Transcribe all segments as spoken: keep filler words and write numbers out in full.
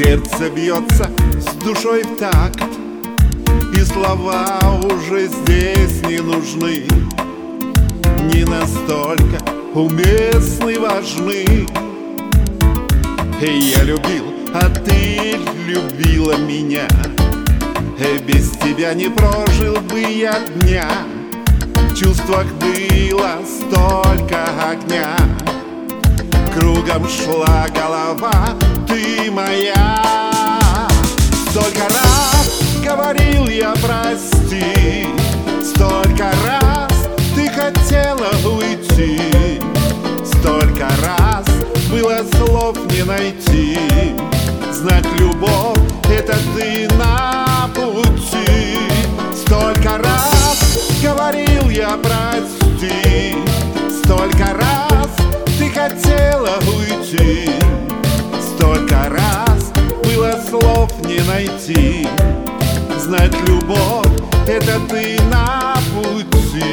Сердце бьется с душой в такт, и слова уже здесь не нужны, не настолько уместны, важны. Я любил, а ты любила меня, без тебя не прожил бы я дня. В чувствах было столько огня, кругом шла голова, ты моя. Столько раз говорил я прости, столько раз ты хотела уйти, столько раз было слов не найти. Знать любовь — это ты на пути. Столько раз говорил я прости, столько раз ты хотела уйти, столько раз было слов не найти. Знать любовь — это ты на пути.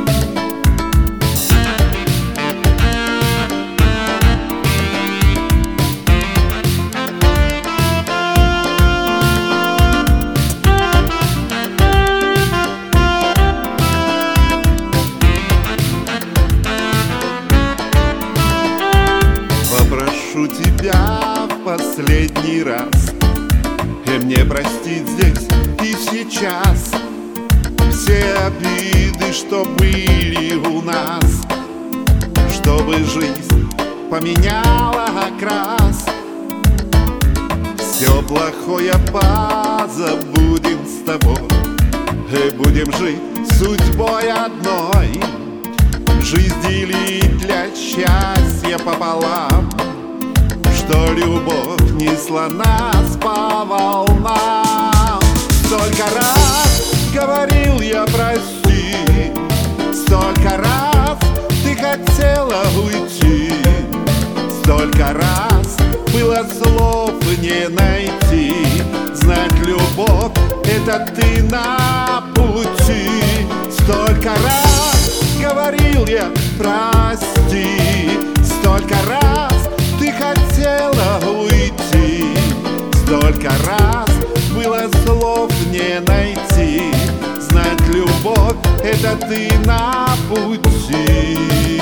Попрошу тебя в последний раз и мне простить здесь и сейчас все обиды, что были у нас, чтобы жизнь поменяла окрас. Все плохое позабудем с тобой и будем жить судьбой одной. Жизнь делить для счастья пополам, что любовь несла нас по волнам. Столько раз говорил я прости, столько раз ты хотела уйти, столько раз было слов не найти. Знать любовь — это ты на пути. Столько раз говорил я прости, столько раз ты хотела уйти, столько раз было слов не найти. Знать любовь — это ты на пути.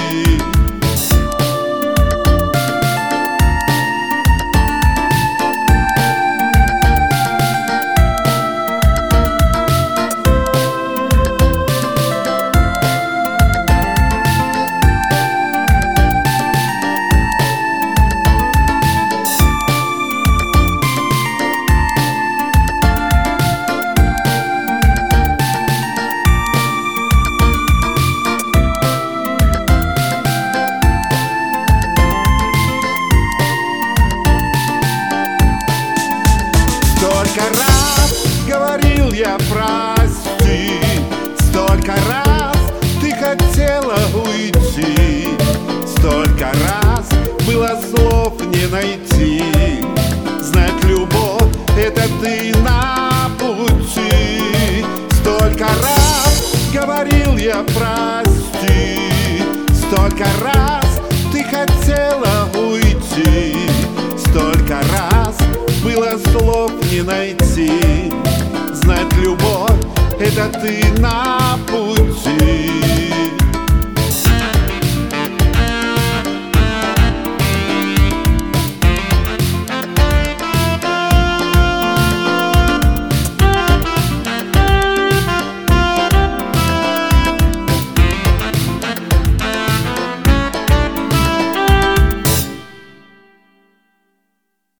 Столько раз говорил я прости, столько раз ты хотела уйти, столько раз было слов не найти. Знать любовь — это ты на пути. Столько раз говорил я прости, столько раз ты хотела уйти, столько раз было слов не найти. Знать любовь — это ты на пути.